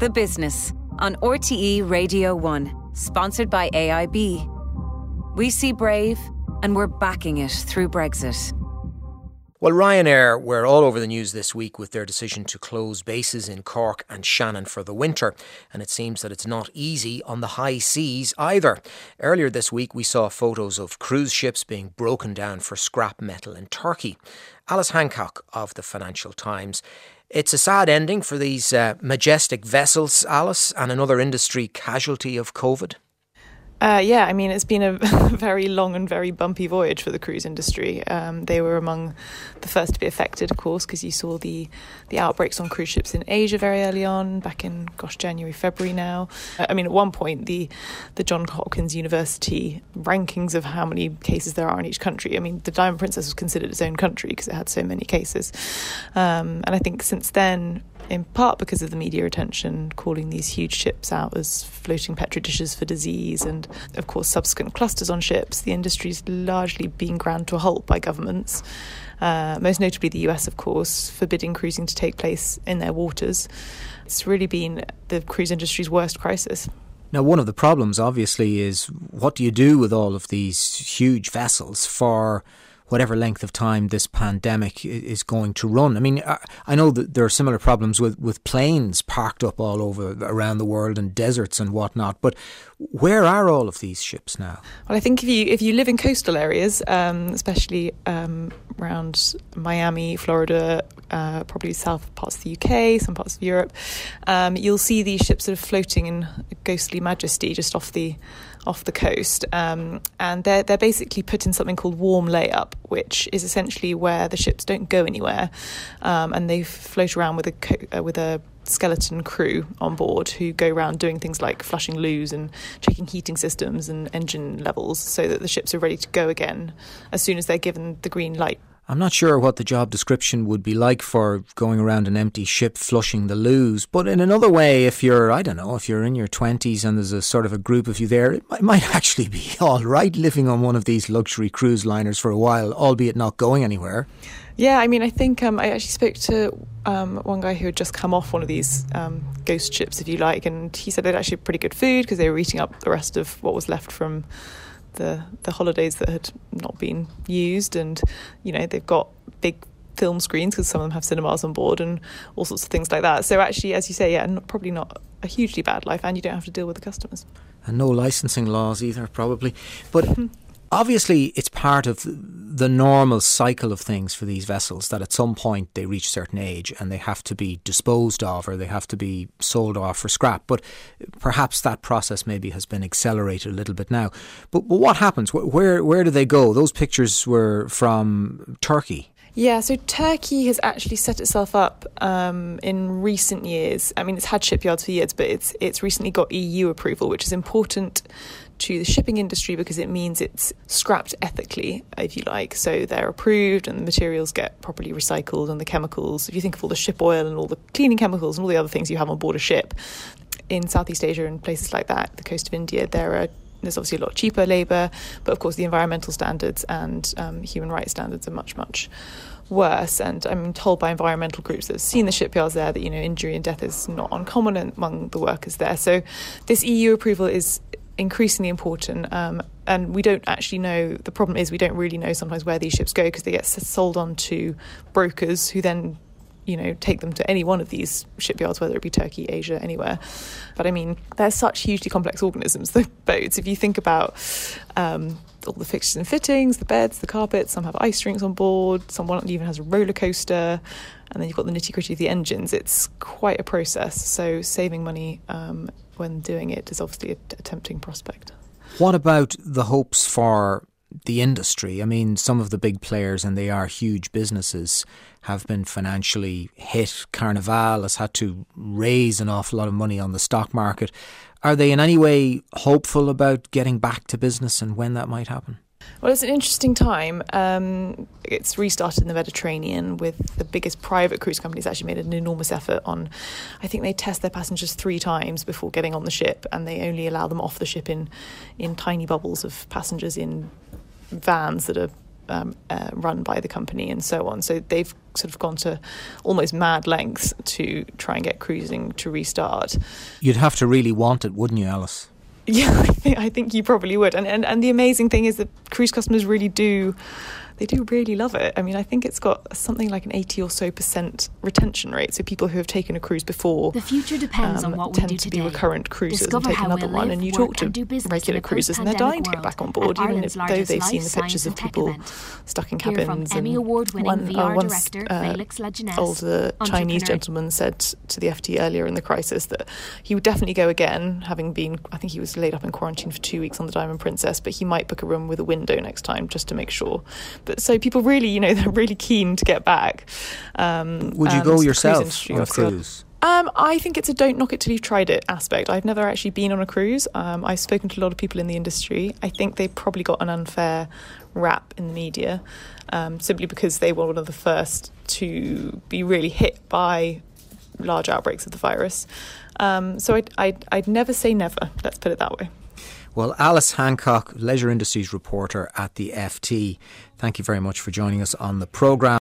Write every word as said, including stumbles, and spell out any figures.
The Business on R T E Radio one, sponsored by A I B. We see Brave and we're backing it through Brexit. Well, Ryanair were all over the news this week with their decision to close bases in Cork and Shannon for the winter. And it seems that it's not easy on the high seas either. Earlier this week, we saw photos of cruise ships being broken down for scrap metal in Turkey. Alice Hancock of the Financial Times. It's a sad ending for these uh, majestic vessels, Alice, and another industry casualty of COVID. Uh, yeah, I mean, it's been a very long and very bumpy voyage for the cruise industry. Um, they were among the first to be affected, of course, because you saw the, the outbreaks on cruise ships in Asia very early on, back in, gosh, January, February now. I mean, at one point, the, the Johns Hopkins University rankings of how many cases there are in each country, I mean, the Diamond Princess was considered its own country because it had so many cases. Um, and I think since then, in part because of the media attention, calling these huge ships out as floating petri dishes for disease and, of course, subsequent clusters on ships, the industry's largely been ground to a halt by governments, uh, most notably the U S, of course, forbidding cruising to take place in their waters. It's really been the cruise industry's worst crisis. Now, one of the problems, obviously, is what do you do with all of these huge vessels for whatever length of time this pandemic is going to run? I mean, I know that there are similar problems with, with planes parked up all over around the world and deserts and whatnot, but where are all of these ships now? Well, I think if you if you live in coastal areas, um, especially um, around Miami, Florida, uh, probably south parts of the U K, some parts of Europe, um, you'll see these ships sort of floating in ghostly majesty just off the off the coast, um, and they're they're basically put in something called warm layup, which is essentially where the ships don't go anywhere, um, and they float around with a co- uh, with a skeleton crew on board who go around doing things like flushing loos and checking heating systems and engine levels so that the ships are ready to go again as soon as they're given the green light. I'm not sure what the job description would be like for going around an empty ship flushing the loos, but in another way, if you're, I don't know, if you're in your twenties and there's a sort of a group of you there, it might, might actually be all right living on one of these luxury cruise liners for a while, albeit not going anywhere. Yeah, I mean, I think um, I actually spoke to um, one guy who had just come off one of these um, ghost ships, if you like, and he said they'd actually pretty good food because they were eating up the rest of what was left from the the holidays that had not been used, and you know they've got big film screens because some of them have cinemas on board and all sorts of things like that. So actually, as you say, yeah, not, probably not a hugely bad life, and you don't have to deal with the customers. And no licensing laws either, probably. But obviously, it's part of the normal cycle of things for these vessels that at some point they reach a certain age and they have to be disposed of or they have to be sold off for scrap. But perhaps that process maybe has been accelerated a little bit now. But, but what happens? Where, where do they go? Those pictures were from Turkey. Yeah, so Turkey has actually set itself up um, in recent years. I mean, it's had shipyards for years, but it's it's recently got E U approval, which is important to the shipping industry because it means it's scrapped ethically, if you like. So they're approved and the materials get properly recycled and the chemicals, if you think of all the ship oil and all the cleaning chemicals and all the other things you have on board a ship, in Southeast Asia and places like that, the coast of India, there are There's obviously a lot cheaper labour, but of course the environmental standards and um, human rights standards are much, much worse. And I'm told by environmental groups that have seen the shipyards there that, you know, injury and death is not uncommon among the workers there. So this E U approval is increasingly important. Um, and we don't actually know, the problem is we don't really know sometimes where these ships go because they get sold on to brokers who then you know, take them to any one of these shipyards, whether it be Turkey, Asia, anywhere. But I mean, they're such hugely complex organisms, the boats. If you think about um, all the fixtures and fittings, the beds, the carpets, some have ice rinks on board, some one even has a roller coaster, and then you've got the nitty-gritty of the engines. It's quite a process. So saving money um, when doing it is obviously a, a tempting prospect. What about the hopes for the industry? I mean, some of the big players, and they are huge businesses, have been financially hit. Carnival has had to raise an awful lot of money on the stock market. Are they in any way hopeful about getting back to business and when that might happen? Well, it's an interesting time. Um, it's restarted in the Mediterranean with the biggest private cruise companies actually made an enormous effort on, I think they test their passengers three times before getting on the ship, and they only allow them off the ship in, in tiny bubbles of passengers in vans that are um, uh, run by the company and so on. So they've sort of gone to almost mad lengths to try and get cruising to restart. You'd have to really want it, wouldn't you, Alice? Yeah, I think, I think you probably would. And, and and the amazing thing is that cruise customers really do, they do really love it. I mean, I think it's got something like an eighty or so percent retention rate. So people who have taken a cruise before the future depends um, on what we tend do to today. be recurrent cruisers Discover and take another we'll one. live, And you work, talk to and regular cruisers and they're dying to get back on board, even if, though they've seen the pictures of people event. stuck in Hear cabins. From Emmy Award-winning one, V R uh, once, director uh, Felix Lejeunesse, older Chinese gentleman said to the F T earlier in the crisis that he would definitely go again, having been, I think he was laid up in quarantine for two weeks on the Diamond Princess, but he might book a room with a window next time just to make sure. But so people really, you know, they're really keen to get back. Um, Would you go yourself on a cruise? Um, I think it's a don't knock it till you've tried it aspect. I've never actually been on a cruise. Um, I've spoken to a lot of people in the industry. I think they probably got an unfair rap in the media, um, simply because they were one of the first to be really hit by large outbreaks of the virus. Um, so I'd, I'd, I'd never say never, let's put it that way. Well, Alice Hancock, Leisure Industries reporter at the F T, thank you very much for joining us on the programme.